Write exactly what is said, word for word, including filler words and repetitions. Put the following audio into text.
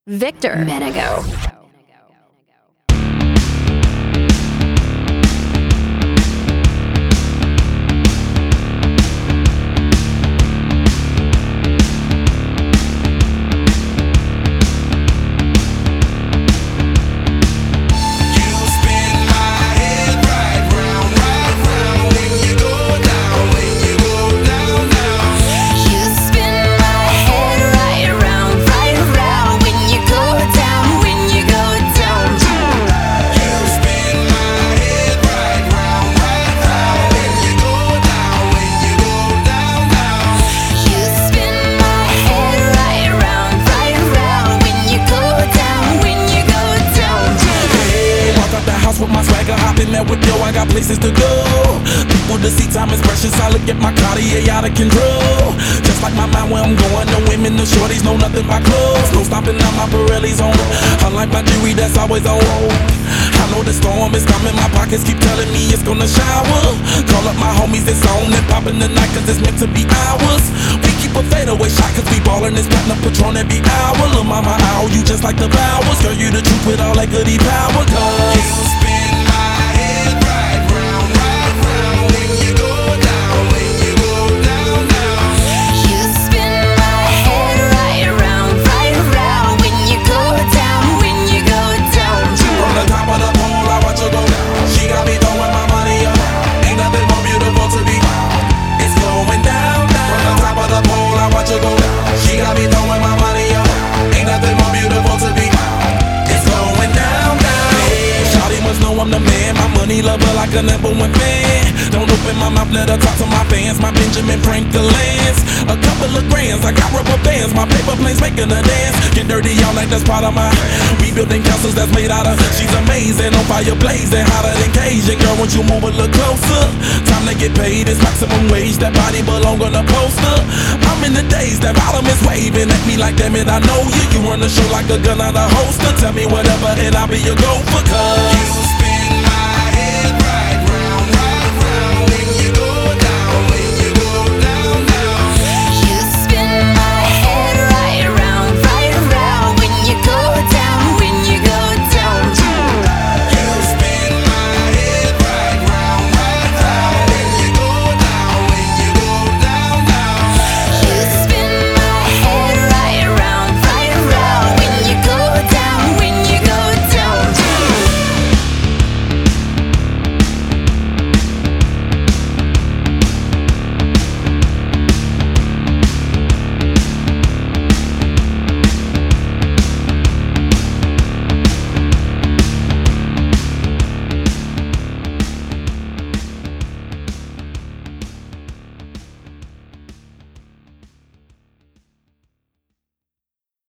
Victor Menego. With my swagger, hopping there with yo, I got places to go. People to see, time is precious. I look at my Cartier out of control. Just like my mind where I'm going, no women, no shorties, know nothing but clothes. No stopping out my Pirelli's on. Unlike my jewelry that's always on. I know the storm is coming, my pockets keep telling me it's gonna shower. Call up my homies, it's on and popping the night cause it's meant to be ours. We keep a fadeaway shot cause we ballin' this platinum Patron every hour. Lil' mama, ow, you just like the powers. Girl, you the truth with all that goody power. Cause you spin my head right round, right round. When you go down, when you go down, down. You spin my head right round, right round. When you go down, when you go down. From the top of the pole, I watch her go down. She got me throwing my money up. Ain't nothing more beautiful to be. It's going down, down. From the top of the pole, I watch her go down. She got me throwing my money up. Ain't nothing more beautiful to be. It's going down, down. Shawty must know I'm the man. My money lover like a number one fan. Don't open my mouth, let her talk to my fans. My Benjamin Franklin's. A couple of grands, I got rubber bands. My paper planes making her dance. Get dirty all night, that's part of my. We building castles that's made out of. She's amazing, on fire blazing, hotter than Cajun. Girl, won't you move a little closer? Time to get paid, it's maximum wage. That body belong on a poster. I'm in the days, that bottom is waving at me like, damn it, I know you. You run the show like a gun out of holster. Tell me whatever and I'll be your gopher, cause